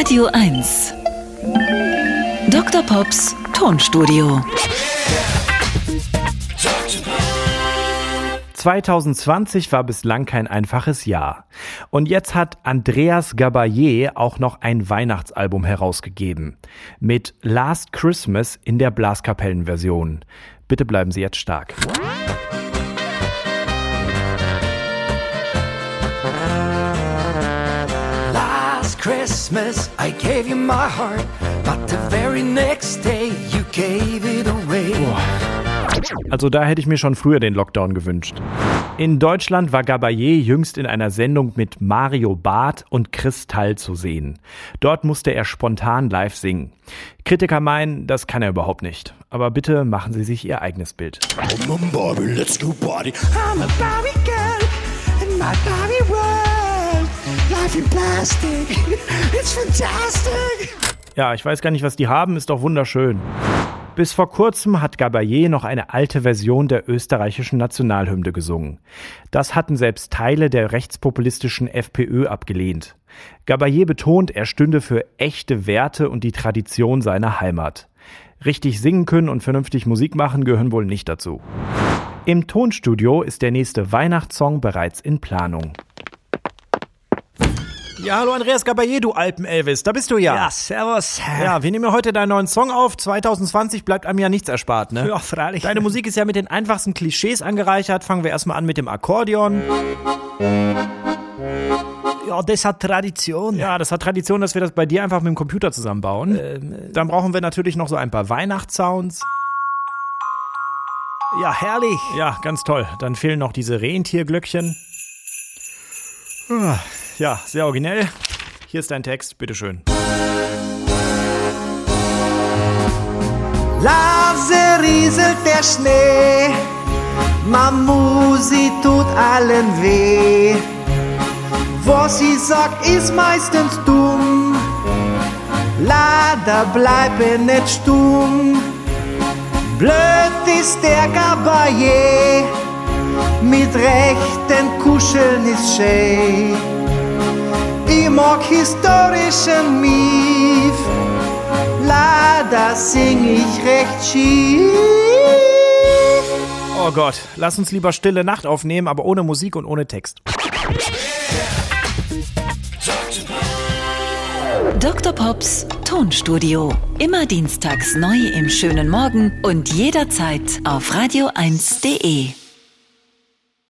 Radio 1. Dr. Pops Tonstudio. 2020 war bislang kein einfaches Jahr. Und jetzt hat Andreas Gabayé auch noch ein Weihnachtsalbum herausgegeben. Mit Last Christmas in der Blaskapellenversion. Bitte bleiben Sie jetzt stark. Last Christmas I gave you my heart, but the very next day you gave it away. Also da hätte ich mir schon früher den Lockdown gewünscht. In Deutschland war Gabayé jüngst in einer Sendung mit Mario Barth und Kristall zu sehen. Dort musste er spontan live singen. Kritiker meinen, das kann er überhaupt nicht. Aber bitte machen Sie sich Ihr eigenes Bild. Come on, Barbie, let's go party. I'm a Barbie girl in my Barbie world. Life in plastic, it's fantastic. Ja, ich weiß gar nicht, was die haben, ist doch wunderschön. Bis vor kurzem hat Gabayé noch eine alte Version der österreichischen Nationalhymne gesungen. Das hatten selbst Teile der rechtspopulistischen FPÖ abgelehnt. Gabayé betont, er stünde für echte Werte und die Tradition seiner Heimat. Richtig singen können und vernünftig Musik machen gehören wohl nicht dazu. Im Tonstudio ist der nächste Weihnachtssong bereits in Planung. Ja, hallo Andreas Gabayé, du Alpen-Elvis, da bist du ja. Ja, servus. Ja, wir nehmen ja heute deinen neuen Song auf. 2020 bleibt einem ja nichts erspart, ne? Ja, freilich. Deine Musik ist ja mit den einfachsten Klischees angereichert. Fangen wir erstmal an mit dem Akkordeon. Ja, das hat Tradition. Ja, das hat Tradition, dass wir das bei dir einfach mit dem Computer zusammenbauen. Dann brauchen wir natürlich noch so ein paar Weihnachtssounds. Ja, herrlich. Ja, ganz toll. Dann fehlen noch diese Rentierglöckchen. Ja, sehr originell. Hier ist dein Text, bitteschön. Leise rieselt der Schnee, Mamusi tut allen weh. Was sie sagt, ist meistens dumm. Leider bleibe nicht stumm. Blöd ist der Gabayé, mit rechten Kuscheln ist schön. Ich mag historischen Mief, leider sing ich recht schief. Oh Gott, lass uns lieber Stille Nacht aufnehmen, aber ohne Musik und ohne Text. Dr. Pops Tonstudio. Immer dienstags neu im schönen Morgen und jederzeit auf radio1.de.